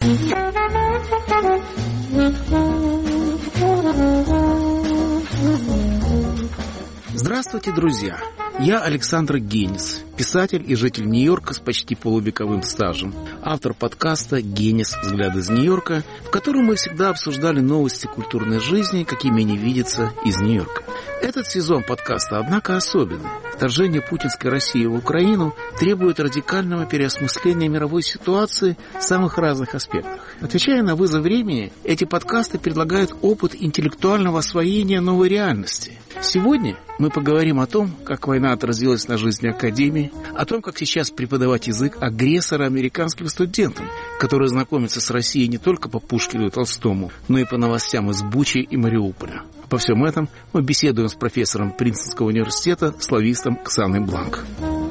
Здравствуйте, друзья! Я Александр Генис, писатель и житель Нью-Йорка с почти полувековым стажем, автор подкаста «Генис. Взгляд из Нью-Йорка», в котором мы всегда обсуждали новости культурной жизни, какими они видятся из Нью-Йорка. Этот сезон подкаста, однако, особенный. Вторжение путинской России в Украину требует радикального переосмысления мировой ситуации в самых разных аспектах. Отвечая на вызов времени, эти подкасты предлагают опыт интеллектуального освоения новой реальности. Сегодня мы поговорим о том, как война отразилась на жизни Академии, о том, как сейчас преподавать язык агрессора американским студентам, которые знакомятся с Россией не только по Пушкину и Толстому, но и по новостям из Бучи и Мариуполя. Обо всем этом мы беседуем с профессором Принстонского университета, славистом Ксаной Бланк.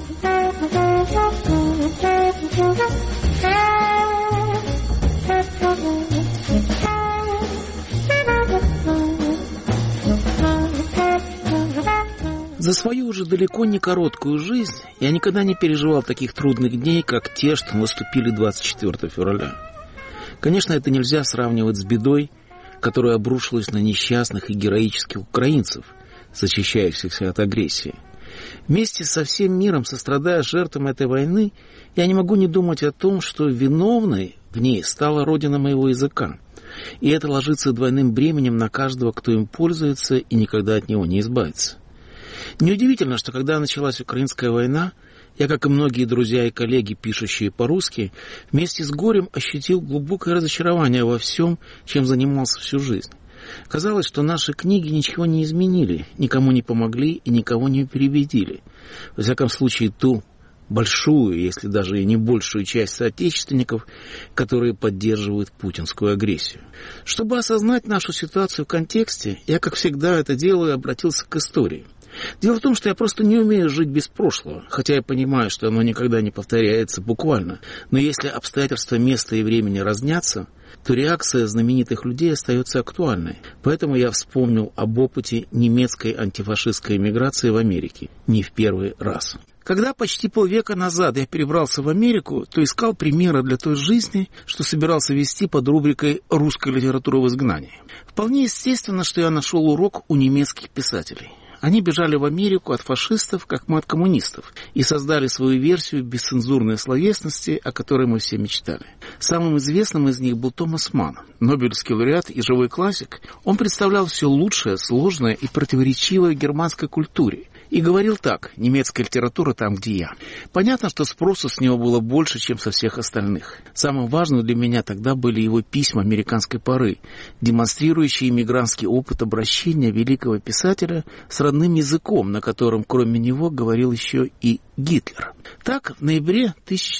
За свою уже далеко не короткую жизнь я никогда не переживал таких трудных дней, как те, что наступили 24 февраля. Конечно, это нельзя сравнивать с бедой, которая обрушилась на несчастных и героических украинцев, защищающихся от агрессии. Вместе со всем миром, сострадая жертвам этой войны, я не могу не думать о том, что виновной в ней стала родина моего языка. И это ложится двойным бременем на каждого, кто им пользуется и никогда от него не избавится. Неудивительно, что когда началась украинская война, я, как и многие друзья и коллеги, пишущие по-русски, вместе с горем ощутил глубокое разочарование во всем, чем занимался всю жизнь. Казалось, что наши книги ничего не изменили, никому не помогли и никого не переубедили. Во всяком случае, ту большую, если даже и не большую часть соотечественников, которые поддерживают путинскую агрессию. Чтобы осознать нашу ситуацию в контексте, я, как всегда это делаю, обратился к истории. Дело в том, что я просто не умею жить без прошлого, хотя я понимаю, что оно никогда не повторяется буквально. Но если обстоятельства места и времени разнятся, то реакция знаменитых людей остается актуальной. Поэтому я вспомнил об опыте немецкой антифашистской эмиграции в Америке не в первый раз. Когда почти полвека назад я перебрался в Америку, то искал примеры для той жизни, что собирался вести под рубрикой «Русская литература в изгнании». Вполне естественно, что я нашел урок у немецких писателей. Они бежали в Америку от фашистов, как мы от коммунистов, и создали свою версию бесцензурной словесности, о которой мы все мечтали. Самым известным из них был Томас Манн, нобелевский лауреат и живой классик. Он представлял все лучшее, сложное и противоречивое в германской культуре. И говорил так: немецкая литература там, где я. Понятно, что спросу с него было больше, чем со всех остальных. Самым важным для меня тогда были его письма американской поры, демонстрирующие иммигрантский опыт обращения великого писателя с родным языком, на котором, кроме него, говорил еще и Гитлер. Так, в ноябре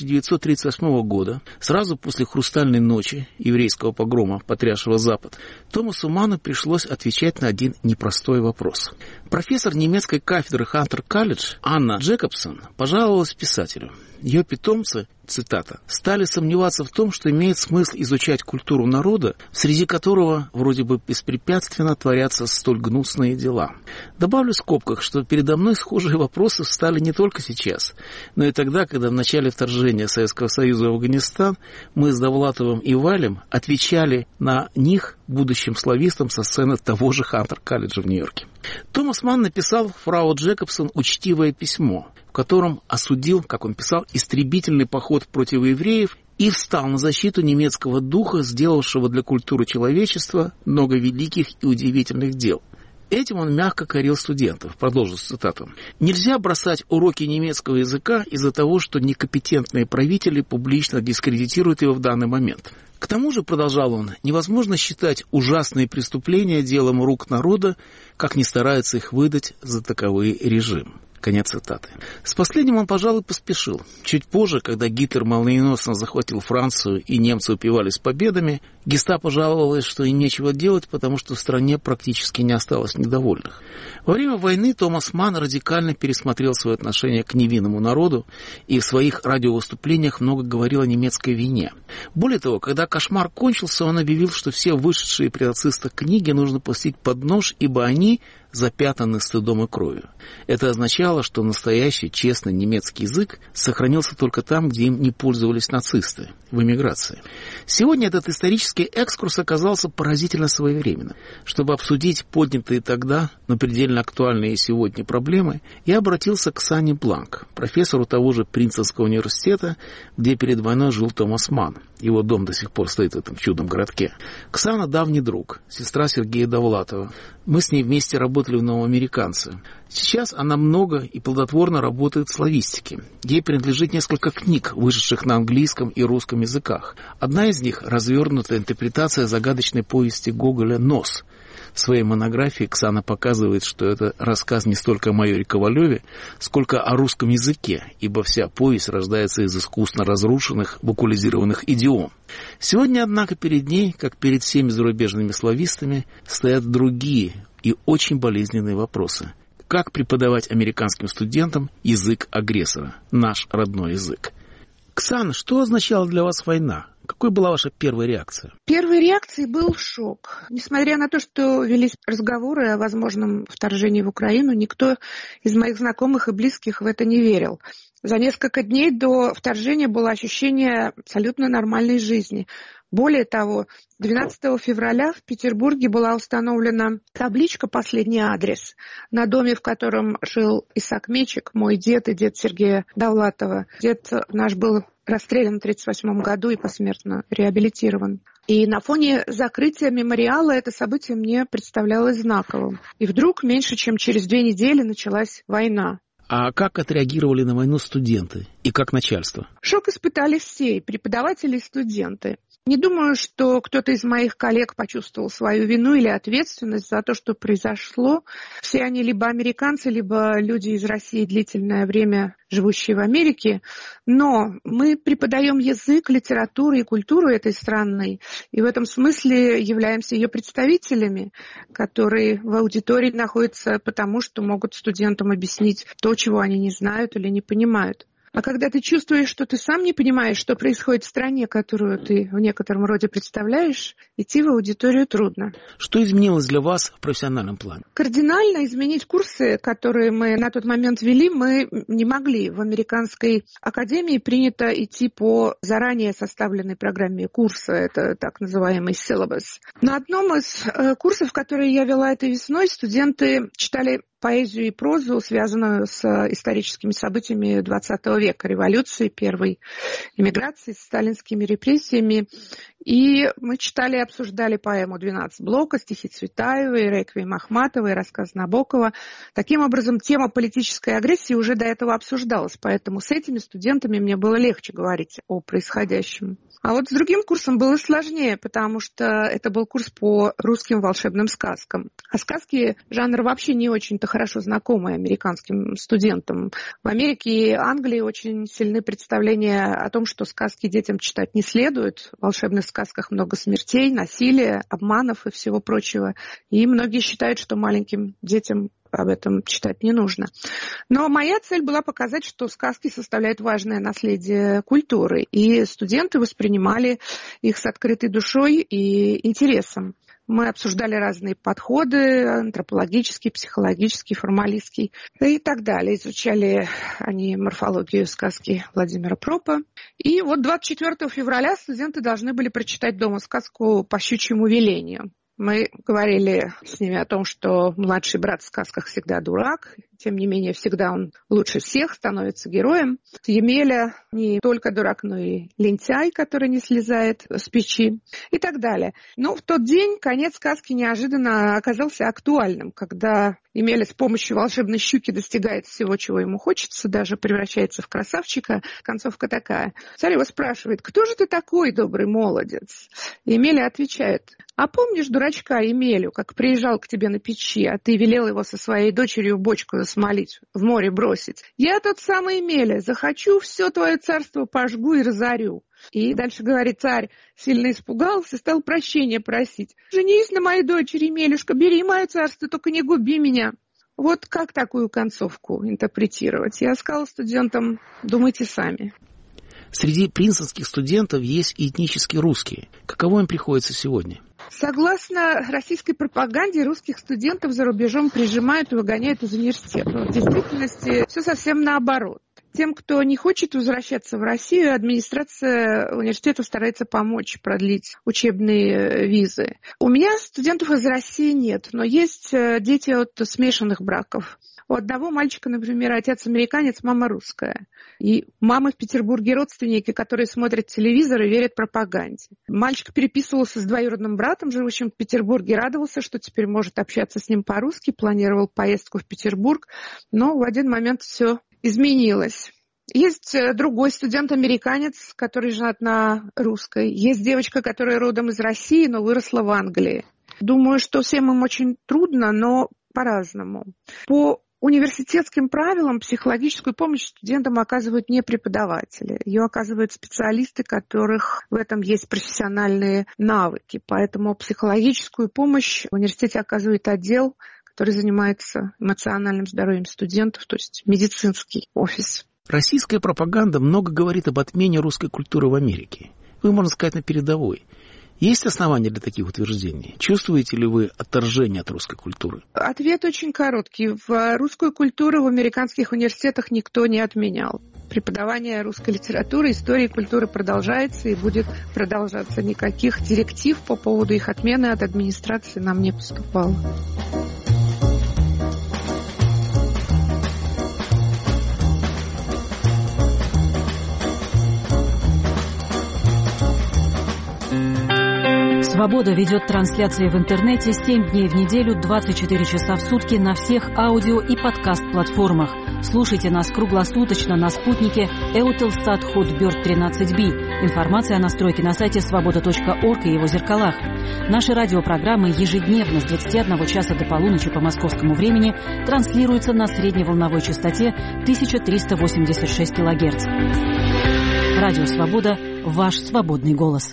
1938 года, сразу после «Хрустальной ночи» еврейского погрома, потрясшего Запад, Томасу Манну пришлось отвечать на один непростой вопрос. Профессор немецкой кафедры Хантер-колледж Анна Джекобсон пожаловалась писателю. Ее питомцы, цитата, «стали сомневаться в том, что имеет смысл изучать культуру народа, среди которого вроде бы беспрепятственно творятся столь гнусные дела». Добавлю в скобках, что передо мной схожие вопросы встали не только сейчас, но и тогда, когда в начале вторжения Советского Союза в Афганистан мы с Довлатовым и Валем отвечали на них будущим славистам со сцены того же Хантер-колледжа в Нью-Йорке. Томас Манн написал фрау Джекобсон учтивое письмо, в котором осудил, как он писал, истребительный поход против евреев и встал на защиту немецкого духа, сделавшего для культуры человечества много великих и удивительных дел. Этим он мягко корил студентов. Продолжу цитату. «Нельзя бросать уроки немецкого языка из-за того, что некомпетентные правители публично дискредитируют его в данный момент. К тому же, продолжал он, невозможно считать ужасные преступления делом рук народа, как ни старается их выдать за таковые режим». Конец цитаты. С последним он, пожалуй, поспешил. Чуть позже, когда Гитлер молниеносно захватил Францию и немцы упивались победами, гестапо жаловалось, что им нечего делать, потому что в стране практически не осталось недовольных. Во время войны Томас Манн радикально пересмотрел свое отношение к невинному народу и в своих радиовыступлениях много говорил о немецкой вине. Более того, когда кошмар кончился, он объявил, что все вышедшие при нацистах книги нужно пустить под нож, ибо они, запятнаны стыдом и кровью. Это означало, что настоящий, честный немецкий язык сохранился только там, где им не пользовались нацисты, в эмиграции. Сегодня этот исторический экскурс оказался поразительно своевременным. Чтобы обсудить поднятые тогда, но предельно актуальные сегодня проблемы, я обратился к Сане Бланк, профессору того же Принстонского университета, где перед войной жил Томас Манн. Его дом до сих пор стоит в этом чудном городке. Ксана — давний друг, сестра Сергея Довлатова. Мы с ней вместе работали в «Новоамериканце». Сейчас она много и плодотворно работает в славистике. Ей принадлежит несколько книг, вышедших на английском и русском языках. Одна из них — развернутая интерпретация загадочной повести Гоголя «Нос». В своей монографии Ксана показывает, что это рассказ не столько о майоре Ковалеве, сколько о русском языке, ибо вся повесть рождается из искусно разрушенных, вокализированных идиом. Сегодня, однако, перед ней, как перед всеми зарубежными славистами, стоят другие и очень болезненные вопросы. Как преподавать американским студентам язык агрессора, наш родной язык? Ксана, что означала для вас война? Какой была ваша первая реакция? Первой реакцией был шок. Несмотря на то, что велись разговоры о возможном вторжении в Украину, никто из моих знакомых и близких в это не верил. За несколько дней до вторжения было ощущение абсолютно нормальной жизни. Более того, 12 февраля в Петербурге была установлена табличка «Последний адрес» на доме, в котором жил Исаак Мечик, мой дед и дед Сергея Довлатова. Дед наш был расстрелян в 1938 году и посмертно реабилитирован. И на фоне закрытия мемориала это событие мне представлялось знаковым. И вдруг, меньше чем через 2 недели, началась война. А как отреагировали на войну студенты и как начальство? Шок испытали все, и преподаватели, и студенты. Не думаю, что кто-то из моих коллег почувствовал свою вину или ответственность за то, что произошло. Все они либо американцы, либо люди из России, длительное время живущие в Америке. Но мы преподаем язык, литературу и культуру этой страны. И в этом смысле являемся ее представителями, которые в аудитории находятся потому, что могут студентам объяснить то, чего они не знают или не понимают. А когда ты чувствуешь, что ты сам не понимаешь, что происходит в стране, которую ты в некотором роде представляешь, идти в аудиторию трудно. Что изменилось для вас в профессиональном плане? Кардинально изменить курсы, которые мы на тот момент вели, мы не могли. В американской академии принято идти по заранее составленной программе курса, это так называемый syllabus. На одном из курсов, которые я вела этой весной, студенты читали поэзию и прозу, связанную с историческими событиями XX века, революции, первой эмиграции, с сталинскими репрессиями. И мы читали и обсуждали поэму «12 блока», стихи Цветаевой, реквием Ахматовой, рассказ Набокова. Таким образом, тема политической агрессии уже до этого обсуждалась, поэтому с этими студентами мне было легче говорить о происходящем. А вот с другим курсом было сложнее, потому что это был курс по русским волшебным сказкам. А сказки – жанр вообще не очень-то хорошо знакомый американским студентам. В Америке и Англии очень сильны представления о том, что сказки детям читать не следует. В волшебных сказках много смертей, насилия, обманов и всего прочего. И многие считают, что маленьким детям об этом читать не нужно. Но моя цель была показать, что сказки составляют важное наследие культуры, и студенты воспринимали их с открытой душой и интересом. Мы обсуждали разные подходы, антропологический, психологический, формалистский и так далее. Изучали они морфологию сказки Владимира Пропа. И вот 24 февраля студенты должны были прочитать дома сказку «По щучьему велению». Мы говорили с ними о том, что младший брат в сказках всегда дурак, тем не менее всегда он лучше всех становится героем. Емеля не только дурак, но и лентяй, который не слезает с печи и так далее. Но в тот день конец сказки неожиданно оказался актуальным, когда Емеля с помощью волшебной щуки достигает всего, чего ему хочется, даже превращается в красавчика. Концовка такая. Царь его спрашивает: «Кто же ты такой, добрый молодец?» И Емеля отвечает: «А помнишь дурачка Емелю, как приезжал к тебе на печи, а ты велел его со своей дочерью в бочку засмолить, в море бросить? Я тот самый Емеля, захочу, все твое царство пожгу и разорю». И дальше говорит: царь сильно испугался, стал прощения просить. «Женись на моей дочери, Емелюшка, бери мое царство, только не губи меня». Вот как такую концовку интерпретировать? Я сказала студентам: думайте сами. Среди принстонских студентов есть и этнически русские. Каково им приходится сегодня? Согласно российской пропаганде, русских студентов за рубежом прижимают и выгоняют из университета. В действительности все совсем наоборот. Тем, кто не хочет возвращаться в Россию, администрация университета старается помочь продлить учебные визы. У меня студентов из России нет, но есть дети от смешанных браков. У одного мальчика, например, отец американец, мама русская. И мамы в Петербурге родственники, которые смотрят телевизор и верят пропаганде. Мальчик переписывался с двоюродным братом, живущим в Петербурге, радовался, что теперь может общаться с ним по-русски, планировал поездку в Петербург, но в один момент все изменилось. Есть другой студент-американец, который женат на русской. Есть девочка, которая родом из России, но выросла в Англии. Думаю, что всем им очень трудно, но по-разному. По университетским правилам психологическую помощь студентам оказывают не преподаватели. Ее оказывают специалисты, которых в этом есть профессиональные навыки. Поэтому психологическую помощь в университете оказывает отдел, который занимается эмоциональным здоровьем студентов, то есть медицинский офис. Российская пропаганда много говорит об отмене русской культуры в Америке. Вы, можно сказать, на передовой. Есть основания для таких утверждений? Чувствуете ли вы отторжение от русской культуры? Ответ очень короткий. В русскую культуру в американских университетах никто не отменял. Преподавание русской литературы, истории и культуры продолжается и будет продолжаться. Никаких директив по поводу их отмены от администрации нам не поступало. «Свобода» ведет трансляции в интернете 7 дней в неделю, 24 часа в сутки на всех аудио- и подкаст-платформах. Слушайте нас круглосуточно на спутнике Eutelsat Hotbird 13B. Информация о настройке на сайте свобода.орг и его зеркалах. Наши радиопрограммы ежедневно с 21 часа до полуночи по московскому времени транслируются на средневолновой частоте 1386 кГц. Радио «Свобода» – ваш свободный голос.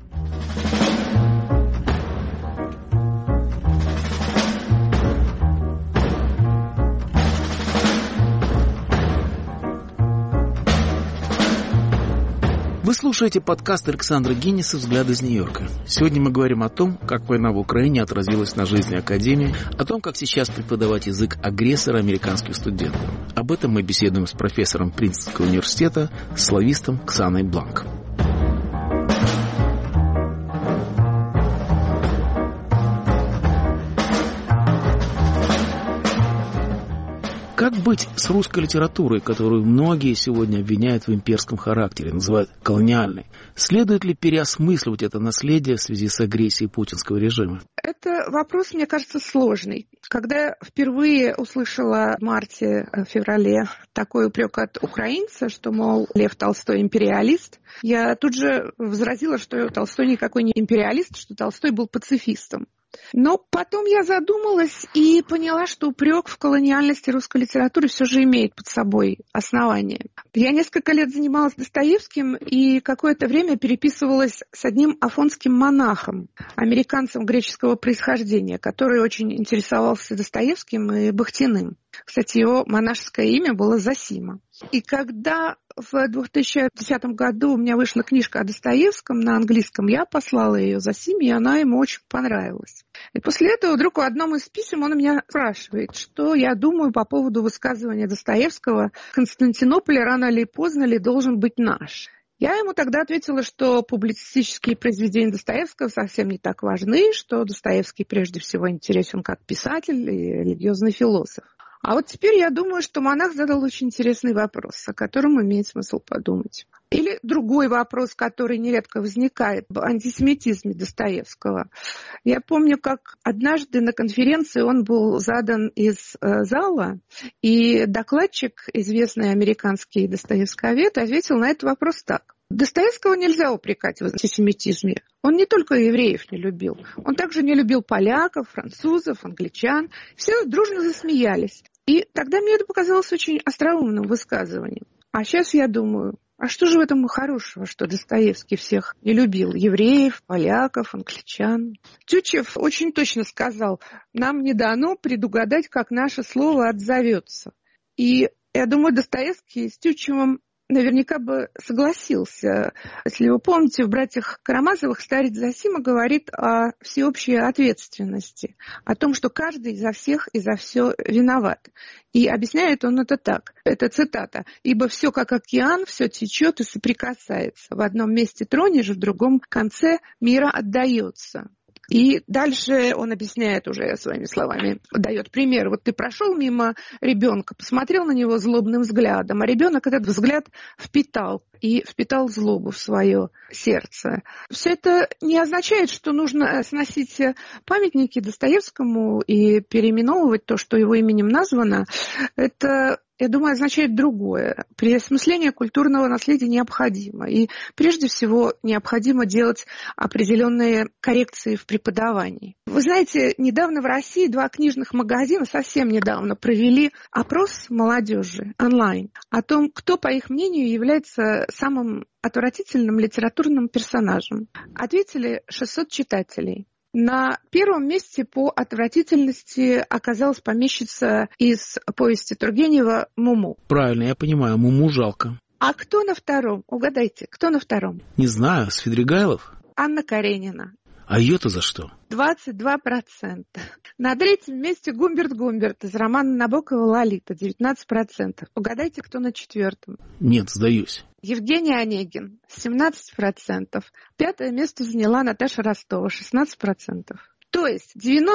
Вы слушаете подкаст Александра Гинниса «Взгляд из Нью-Йорка». Сегодня мы говорим о том, как война в Украине отразилась на жизни Академии, о том, как сейчас преподавать язык агрессора американским студентам. Об этом мы беседуем с профессором Принстонского университета, славистом Ксаной Бланк. Как быть с русской литературой, которую многие сегодня обвиняют в имперском характере, называют колониальной? Следует ли переосмысливать это наследие в связи с агрессией путинского режима? Это вопрос, мне кажется, сложный. Когда я впервые услышала в марте-феврале такой упрек от украинца, что, мол, Лев Толстой империалист, я тут же возразила, что Толстой никакой не империалист, что Толстой был пацифистом. Но потом я задумалась и поняла, что упрек в колониальности русской литературы все же имеет под собой основание. Я несколько лет занималась Достоевским и какое-то время переписывалась с одним афонским монахом, американцем греческого происхождения, который очень интересовался Достоевским и Бахтиным. Кстати, его монашеское имя было Зосима. И когда в 2010 году у меня вышла книжка о Достоевском на английском, я послала ее Зосиме, и она ему очень понравилась. И после этого вдруг в одном из писем он меня спрашивает, что я думаю по поводу высказывания Достоевского: «Константинополь рано или поздно ли должен быть наш». Я ему тогда ответила, что публицистические произведения Достоевского совсем не так важны, что Достоевский прежде всего интересен как писатель и религиозный философ. А вот теперь я думаю, что монах задал очень интересный вопрос, о котором имеет смысл подумать. Или другой вопрос, который нередко возникает об антисемитизме Достоевского. Я помню, как однажды на конференции он был задан из зала, и докладчик, известный американский достоевсковед, ответил на этот вопрос так. Достоевского нельзя упрекать в антисемитизме. Он не только евреев не любил, он также не любил поляков, французов, англичан. Все дружно засмеялись. И тогда мне это показалось очень остроумным высказыванием. А сейчас я думаю, а что же в этом хорошего, что Достоевский всех не любил? Евреев, поляков, англичан. Тютчев очень точно сказал, нам не дано предугадать, как наше слово отзовется. И я думаю, Достоевский с Тютчевым наверняка бы согласился. Если вы помните, в «Братьях Карамазовых» старец Зосима говорит о всеобщей ответственности, о том, что каждый за всех и за все виноват. И объясняет он это так. Это цитата. «Ибо все как океан, все течет и соприкасается. В одном месте тронешь, в другом конце мира отдается». И дальше он объясняет уже своими словами, дает пример. Вот ты прошел мимо ребенка, посмотрел на него злобным взглядом, а ребенок этот взгляд впитал злобу в свое сердце. Все это не означает, что нужно сносить памятники Достоевскому и переименовывать то, что его именем названо. Это, я думаю, означает другое. Переосмысление культурного наследия необходимо. И прежде всего необходимо делать определенные коррекции в преподавании. Вы знаете, недавно в России 2 книжных магазина, совсем недавно, провели опрос молодежи онлайн о том, кто, по их мнению, является самым отвратительным литературным персонажем. Ответили 600 читателей. На первом месте по отвратительности оказалась помещица из повести Тургенева «Муму». Правильно, я понимаю, Муму жалко. А кто на втором? Угадайте, кто на втором? Не знаю, Свидригайлов? Анна Каренина. А ее-то за что? 22%. На третьем месте Гумберт из романа Набокова «Лолита», 19%. Угадайте, кто на четвертом? Нет, сдаюсь. Евгений Онегин, 17%. 5-е место заняла Наташа Ростова, 16%. То есть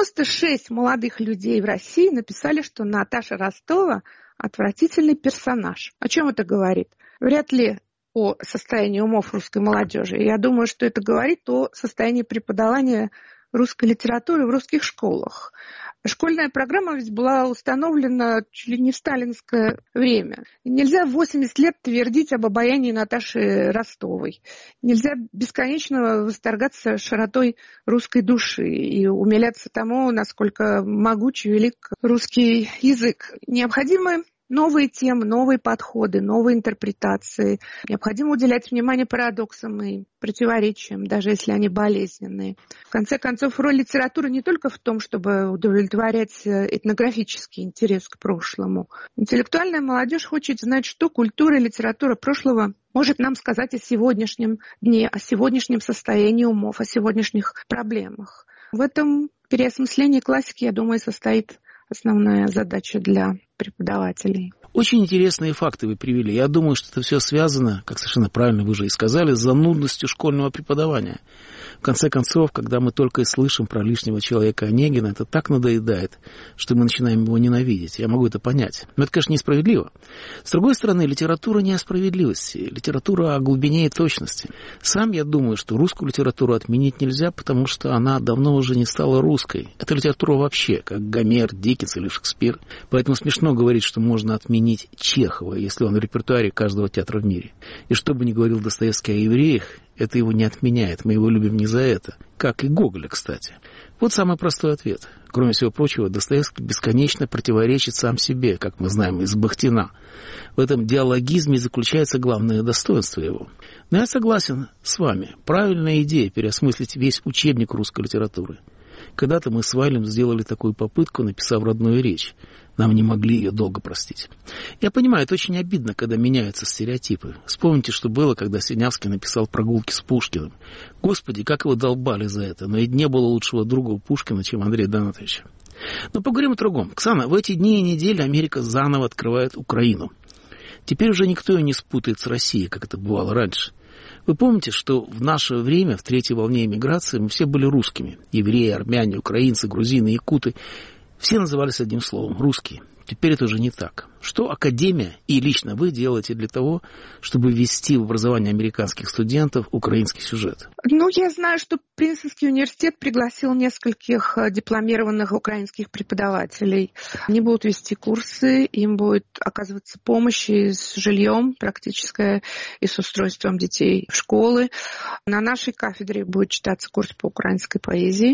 96 молодых людей в России написали, что Наташа Ростова отвратительный персонаж. О чем это говорит? Вряд ли о состоянии умов русской молодежи. Я думаю, что это говорит о состоянии преподавания русской литературы в русских школах. Школьная программа ведь была установлена чуть ли не в сталинское время. Нельзя в 80 лет твердить об обаянии Наташи Ростовой. Нельзя бесконечно восторгаться широтой русской души и умиляться тому, насколько могуч и велик русский язык. Необходимы новые темы, новые подходы, новые интерпретации. Необходимо уделять внимание парадоксам и противоречиям, даже если они болезненные. В конце концов, роль литературы не только в том, чтобы удовлетворять этнографический интерес к прошлому. Интеллектуальная молодежь хочет знать, что культура и литература прошлого может нам сказать о сегодняшнем дне, о сегодняшнем состоянии умов, о сегодняшних проблемах. В этом переосмыслении классики, я думаю, состоит основная задача для преподавателей. Очень интересные факты вы привели. Я думаю, что это все связано, как совершенно правильно вы же и сказали, с занудностью школьного преподавания. В конце концов, когда мы только и слышим про лишнего человека Онегина, это так надоедает, что мы начинаем его ненавидеть. Я могу это понять. Но это, конечно, несправедливо. С другой стороны, литература не о справедливости. Литература о глубине и точности. Сам я думаю, что русскую литературу отменить нельзя, потому что она давно уже не стала русской. Это литература вообще, как Гомер, Диккенс или Шекспир. Поэтому смешно говорить, что можно отменить Чехова, если он в репертуаре каждого театра в мире. И что бы ни говорил Достоевский о евреях, это его не отменяет. Мы его любим не за это. Как и Гоголя, кстати. Вот самый простой ответ. Кроме всего прочего, Достоевский бесконечно противоречит сам себе, как мы знаем из Бахтина. В этом диалогизме заключается главное достоинство его. Но я согласен с вами. Правильная идея переосмыслить весь учебник русской литературы. Когда-то мы с Вайлем сделали такую попытку, написав родную речь. Нам не могли ее долго простить. Я понимаю, это очень обидно, когда меняются стереотипы. Вспомните, что было, когда Синявский написал «Прогулки с Пушкиным». Господи, как его долбали за это. Но ведь не было лучшего друга у Пушкина, чем Андрея Донатовича. Но поговорим о другом. Оксана, в эти дни и недели Америка заново открывает Украину. Теперь уже никто ее не спутает с Россией, как это бывало раньше. Вы помните, что в наше время, в третьей волне эмиграции, мы все были русскими. Евреи, армяне, украинцы, грузины, якуты. Все назывались одним словом – русские. Теперь это уже не так. Что Академия и лично вы делаете для того, чтобы ввести в образование американских студентов украинский сюжет? Я знаю, что Принстонский университет пригласил нескольких дипломированных украинских преподавателей. Они будут вести курсы, им будет оказываться помощь и с жильем практическая, и с устройством детей в школы. На нашей кафедре будет читаться курс по украинской поэзии.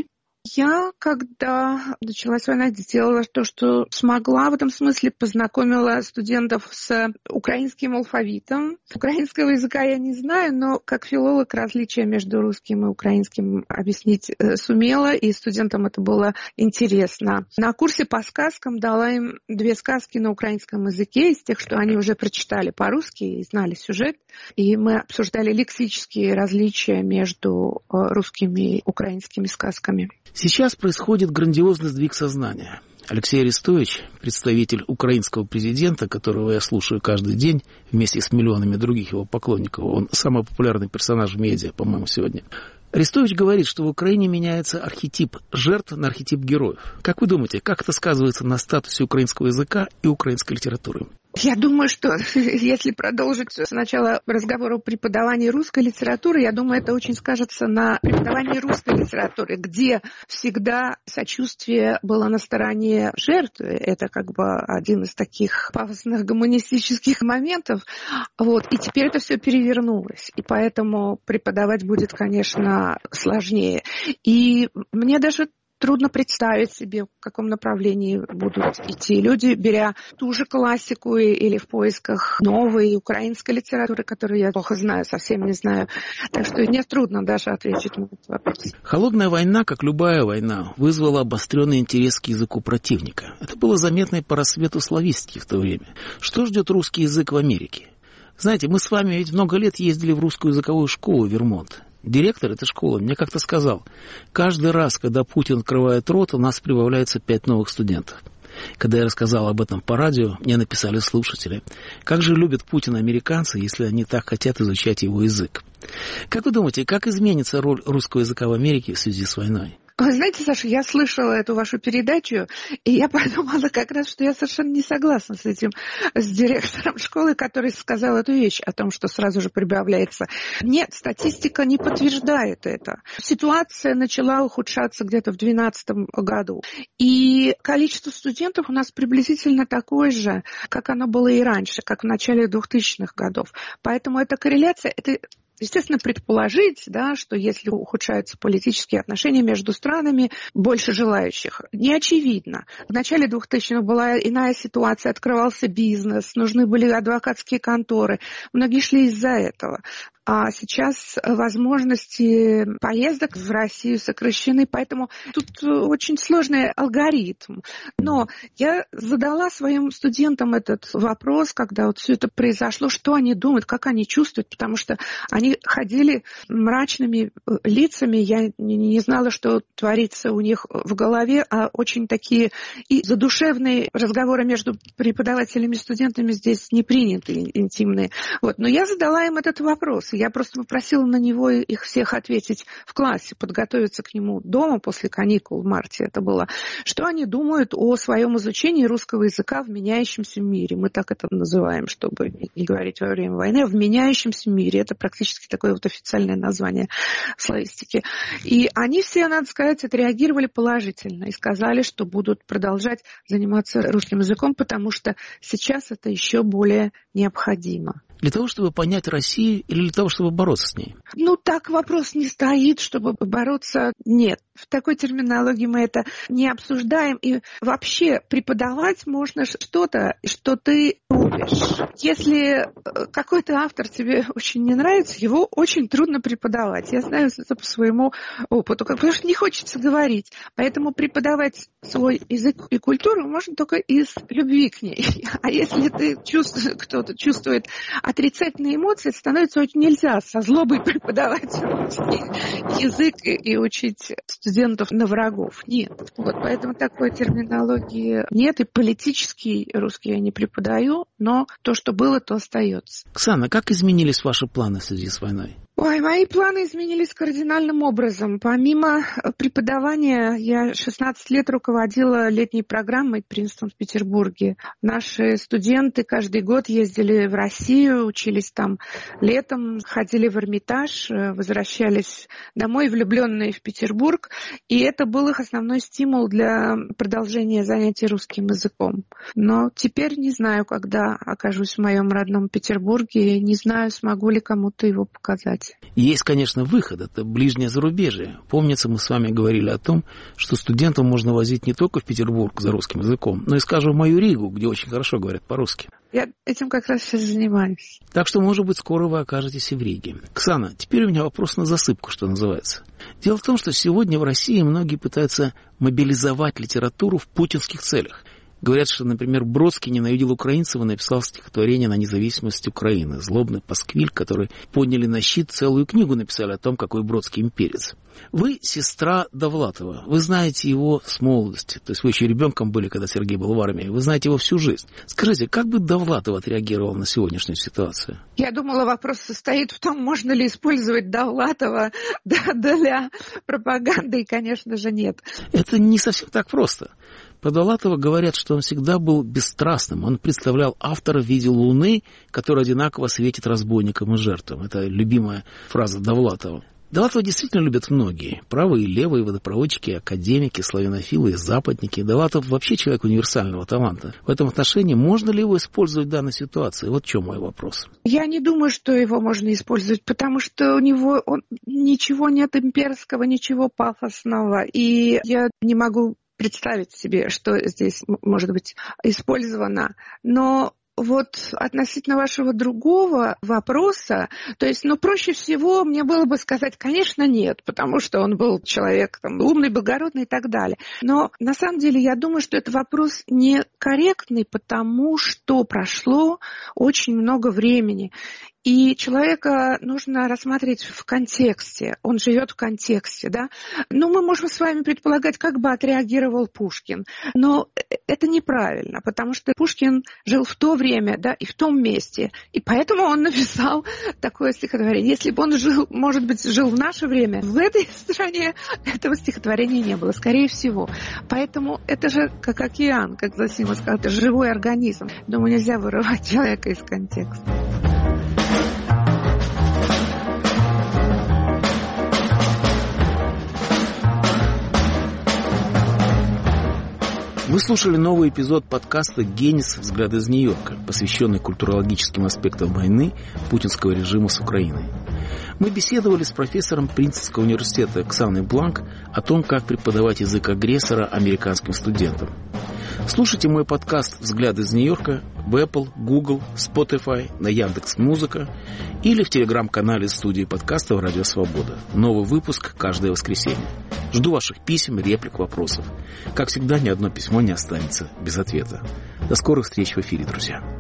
Я, когда началась война, сделала то, что смогла в этом смысле, познакомила студентов с украинским алфавитом. Украинского языка я не знаю, но как филолог различия между русским и украинским объяснить сумела, и студентам это было интересно. На курсе по сказкам дала им 2 сказки на украинском языке, из тех, что они уже прочитали по-русски и знали сюжет. И мы обсуждали лексические различия между русскими и украинскими сказками. Сейчас происходит грандиозный сдвиг сознания. Алексей Арестович, представитель украинского президента, которого я слушаю каждый день вместе с миллионами других его поклонников, он самый популярный персонаж в медиа, по-моему, сегодня. Арестович говорит, что в Украине меняется архетип жертв на архетип героев. Как вы думаете, как это сказывается на статусе украинского языка и украинской литературы? Я думаю, что если продолжить сначала разговор о преподавании русской литературы, я думаю, это очень скажется на преподавании русской литературы, где всегда сочувствие было на стороне жертвы. Это как бы один из таких пафосных гуманистических моментов. Вот. И теперь это все перевернулось. И поэтому преподавать будет, конечно, сложнее. И мне даже трудно представить себе, в каком направлении будут идти люди, беря ту же классику или в поисках новой украинской литературы, которую я плохо знаю, совсем не знаю. Так что мне трудно даже ответить на этот вопрос. Холодная война, как любая война, вызвала обостренный интерес к языку противника. Это было заметно и по рассвету славистики в то время. Что ждет русский язык в Америке? Знаете, мы с вами ведь много лет ездили в русскую языковую школу Вермонт. Директор этой школы мне как-то сказал, каждый раз, когда Путин открывает рот, у нас прибавляется 5 новых студентов. Когда я рассказал об этом по радио, мне написали слушатели, как же любят Путина американцы, если они так хотят изучать его язык. Как вы думаете, как изменится роль русского языка в Америке в связи с войной? Вы знаете, Саша, я слышала эту вашу передачу, и я подумала как раз, что я совершенно не согласна с этим, с директором школы, который сказал эту вещь о том, что сразу же прибавляется. Нет, статистика не подтверждает это. Ситуация начала ухудшаться где-то в 2012 году. И количество студентов у нас приблизительно такое же, как оно было и раньше, как в начале 2000-х годов. Поэтому эта корреляция, это... Естественно, предположить, да, что если ухудшаются политические отношения между странами, больше желающих, не очевидно. В начале 2000-х была иная ситуация, открывался бизнес, нужны были адвокатские конторы. Многие шли из-за этого. А сейчас возможности поездок в Россию сокращены, поэтому тут очень сложный алгоритм. Но я задала своим студентам этот вопрос, когда вот все это произошло, что они думают, как они чувствуют, потому что они ходили мрачными лицами, я не знала, что творится у них в голове, а очень такие и задушевные разговоры между преподавателями и студентами здесь не приняты, интимные. Вот. Но я задала им этот вопрос. Я просто попросила на него их всех ответить в классе, подготовиться к нему дома после каникул в марте это было. Что они думают о своем изучении русского языка в меняющемся мире? Мы так это называем, чтобы не говорить во время войны. В меняющемся мире. Это практически такое вот официальное название славистики. И они все, надо сказать, отреагировали положительно и сказали, что будут продолжать заниматься русским языком, потому что сейчас это еще более необходимо. Для того, чтобы понять Россию или для того, чтобы бороться с ней? Ну, так вопрос не стоит, чтобы бороться. Нет. В такой терминологии мы это не обсуждаем. И вообще преподавать можно что-то, что ты любишь. Если какой-то автор тебе очень не нравится, его очень трудно преподавать. Я знаю это по своему опыту, потому что не хочется говорить. Поэтому преподавать свой язык и культуру можно только из любви к ней. А если кто-то чувствует отрицательные эмоции, это становится очень нельзя со злобой преподавать русский язык и учить студентов на врагов. Нет. Вот, поэтому такой терминологии нет. И политический русский я не преподаю, но то, что было, то остается. Оксана, как изменились ваши планы в связи с войной? Ой, мои планы изменились кардинальным образом. Помимо преподавания, я 16 лет руководила летней программой Принстон в Петербурге. Наши студенты каждый год ездили в Россию, учились там летом, ходили в Эрмитаж, возвращались домой, влюбленные в Петербург. И это был их основной стимул для продолжения занятий русским языком. Но теперь не знаю, когда окажусь в моем родном Петербурге, не знаю, смогу ли кому-то его показать. делать. Есть, конечно, выход, это ближнее зарубежье. Помнится, мы с вами говорили о том, что студентов можно возить не только в Петербург за русским языком, но и, скажем, в мою Ригу, где очень хорошо говорят по-русски. Я этим как раз сейчас занимаюсь. Так что, может быть, скоро вы окажетесь и в Риге. Ксана, теперь у меня вопрос на засыпку, что называется. Дело в том, что сегодня в России многие пытаются мобилизовать литературу в путинских целях. Говорят, что, например, Бродский ненавидел украинцев и написал стихотворение на независимость Украины. Злобный пасквиль, который подняли на щит, целую книгу написали о том, какой Бродский имперец. Вы сестра Довлатова. Вы знаете его с молодости. То есть вы еще ребенком были, когда Сергей был в армии. Вы знаете его всю жизнь. Скажите, как бы Довлатов отреагировал на сегодняшнюю ситуацию? Я думала, вопрос состоит в том, можно ли использовать Довлатова для пропаганды, и, конечно же, нет. Это не совсем так просто. Про Довлатова говорят, что он всегда был бесстрастным. Он представлял автора в виде луны, которая одинаково светит разбойникам и жертвам. Это любимая фраза Довлатова. Довлатова действительно любят многие. Правые и левые водопроводчики, академики, славянофилы и западники. Довлатов вообще человек универсального таланта. В этом отношении можно ли его использовать в данной ситуации? Вот в чем мой вопрос. Я не думаю, что его можно использовать, потому что у него ничего нет имперского, ничего пафосного. И я не могу представить себе, что здесь может быть использовано. Но вот относительно вашего другого вопроса, то есть, проще всего мне было бы сказать, конечно, нет, потому что он был человек умный, благородный и так далее. Но на самом деле я думаю, что это вопрос некорректный, потому что прошло очень много времени. И человека нужно рассматривать в контексте. Он живет в контексте, да. Мы можем с вами предполагать, как бы отреагировал Пушкин. Но это неправильно, потому что Пушкин жил в то время, да, и в том месте. И поэтому он написал такое стихотворение. Если бы он жил, может быть, жил в наше время, в этой стране этого стихотворения не было, скорее всего. Поэтому это же как океан, как Зосима сказала, это живой организм. Думаю, нельзя вырывать человека из контекста. Вы слушали новый эпизод подкаста «Генис. Взгляд из Нью-Йорка», посвященный культурологическим аспектам войны путинского режима с Украиной. Мы беседовали с профессором Принстонского университета Ксаной Бланк о том, как преподавать язык агрессора американским студентам. Слушайте мой подкаст «Взгляд из Нью-Йорка» в Apple, Google, Spotify, на Яндекс.Музыка или в телеграм-канале студии подкастов «Радио Свобода». Новый выпуск каждое воскресенье. Жду ваших писем, реплик, вопросов. Как всегда, ни одно письмо не останется без ответа. До скорых встреч в эфире, друзья.